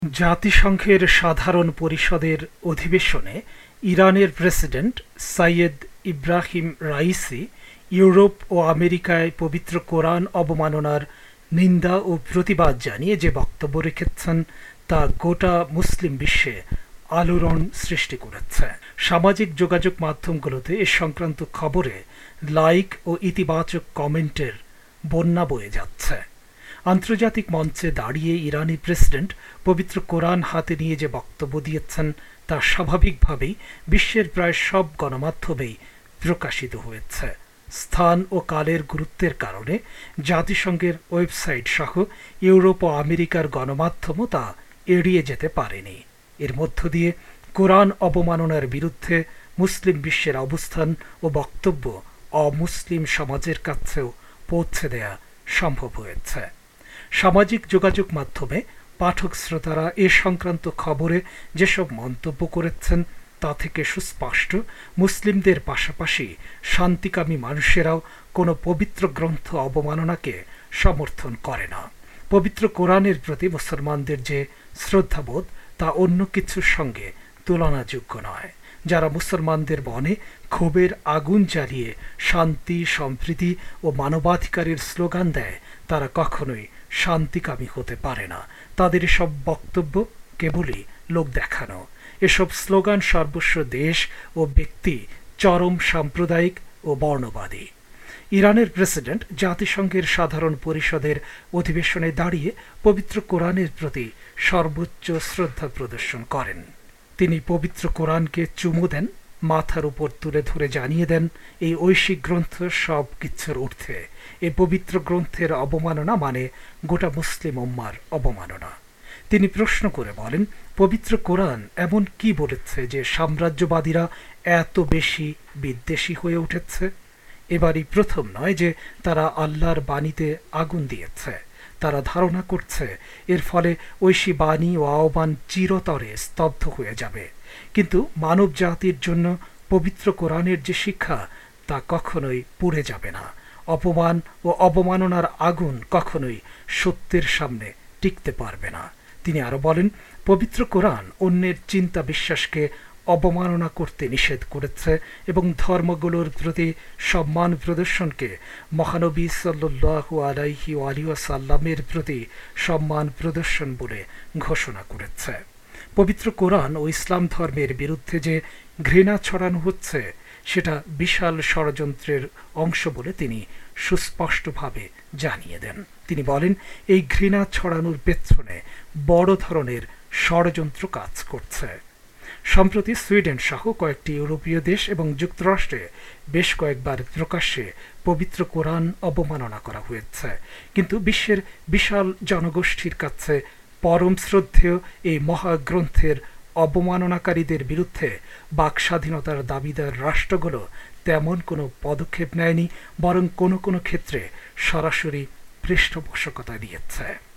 জাতিসংঘের সাধারণ পরিষদের অধিবেশনে ইরানের president Seyed Ebrahim Raisi Europe ও আমেরিকায় পবিত্র কোরআন অবমাননার নিন্দা ও প্রতিবাদ জানিয়ে যে বক্তব্য রেখেছেন তা গোটা মুসলিম বিশ্বে আলোড়ন সৃষ্টি করেছে। সামাজিক যোগাযোগ মাধ্যমগুলোতে এ সংক্রান্ত খবরে লাইক ও ইতিবাচক কমেন্টের বন্যা বয়ে যাচ্ছে। আন্তর্জাতিক মঞ্চে দাঁড়িয়ে ইরানি প্রেসিডেন্ট পবিত্র কোরআন হাতে নিয়ে যে বক্তব্য দিয়েছেন তা স্বাভাবিকভাবেই বিশ্বের প্রায় সব গণমাধ্যমেই প্রকাশিত হয়েছে। স্থান ও কালের গুরুত্বের কারণে জাতিসংঘের ওয়েবসাইট সহ ইউরোপ ও আমেরিকার গণমাধ্যমও তা এড়িয়ে যেতে পারেনি। এর মধ্য দিয়ে কোরআন অবমাননার বিরুদ্ধে মুসলিম বিশ্বের অবস্থান ও বক্তব্য অমুসলিম সমাজের কাছেও পৌঁছে দেয়া সম্ভব হয়েছে। সামাজিক যোগাযোগ মাধ্যমে পাঠক শ্রোতারা এ সংক্রান্ত খবরে যেসব মন্তব্য করেছেন তা থেকে সুস্পষ্ট মুসলিমদের পাশাপাশি শান্তিকামী মানুষেরাও কোনো পবিত্র গ্রন্থ অবমাননাকে সমর্থন করে না। পবিত্র কোরআনের প্রতি মুসলমানদের যে শ্রদ্ধাবোধ তা অন্য কিছুর সঙ্গে তুলনাযোগ্য নয়। যারা মুসলমানদের মনে ক্ষোভের আগুন জ্বালিয়ে শান্তি, সম্প্রীতি ও মানবাধিকারের স্লোগান দেয় তারা কখনোই শান্তিকামী হতে পারে না। তাদের সব বক্তব্য কেবলই লোক দেখানো। এসব স্লোগান সর্বস্ব দেশ ও ব্যক্তি চরম সাম্প্রদায়িক ও বর্ণবাদী। ইরানের প্রেসিডেন্ট জাতিসংঘের সাধারণ পরিষদের অধিবেশনে দাঁড়িয়ে পবিত্র কোরআনের প্রতি সর্বোচ্চ শ্রদ্ধা প্রদর্শন করেন। তিনি পবিত্র কোরআনকে চুমু দেন, মাথার উপর তুলে ধরে জানিয়ে দেন এই ঐশিক গ্রন্থ সব কিছুর ঊর্ধ্বে। এই পবিত্র গ্রন্থের অবমাননা মানে গোটা মুসলিম উম্মার অবমাননা। তিনি প্রশ্ন করে বলেন, পবিত্র কোরআন এমন কি বলেছে যে সাম্রাজ্যবাদীরা এত বেশি বিদ্বেষী হয়ে উঠেছে? এবারই প্রথম নয় যে তারা আল্লাহর বাণীতে আগুন দিয়েছে। তারা ধারণা করছে এর ফলে ঐশী বাণী ও আহ্বান চিরতরে স্তব্ধ হয়ে যাবে। কিন্তু মানব জাতির জন্য পবিত্র কোরআনের যে শিক্ষা তা কখনোই পুড়ে যাবে না। অপমান ও অবমাননার আগুন কখনোই সত্যের সামনে টিকতে পারবে না। তিনি আরো বলেন, পবিত্র কোরআন অন্যের চিন্তা বিশ্বাসকে অবমাননা করতে নিষেধ করেছে এবং ধর্মগুলোর প্রতি সম্মান প্রদর্শনকে মহানবী সাল্লাল্লাহু আলাইহি ওয়াসাল্লামের প্রতি সম্মান প্রদর্শন বলে ঘোষণা করেছে। পবিত্র কোরআন ও ইসলাম ধর্মের বিরুদ্ধে যে ঘৃণা ছড়ানো হচ্ছে সেটা বিশাল ষড়যন্ত্রের অংশ বলে তিনি সুস্পষ্টভাবে জানিয়ে দেন। তিনি বলেন, এই ঘৃণা ছড়ানোর পেছনে বড় ধরনের ষড়যন্ত্র কাজ করছে। সম্প্রতি সুইডেন সহ কয়েকটি ইউরোপীয় দেশ এবং যুক্তরাষ্ট্রে বেশ কয়েকবার প্রকাশ্যে পবিত্র কোরআন অবমাননা করা হয়েছে। কিন্তু বিশ্বের বিশাল জনগোষ্ঠীর কাছে পরম শ্রদ্ধেয় এই মহাগ্রন্থের অবমাননাকারীদের বিরুদ্ধে বাক স্বাধীনতার দাবিদার রাষ্ট্রগুলো তেমন কোনো পদক্ষেপ নেয়নি, বরং কোনো কোনো ক্ষেত্রে সরাসরি পৃষ্ঠপোষকতা দিয়েছে।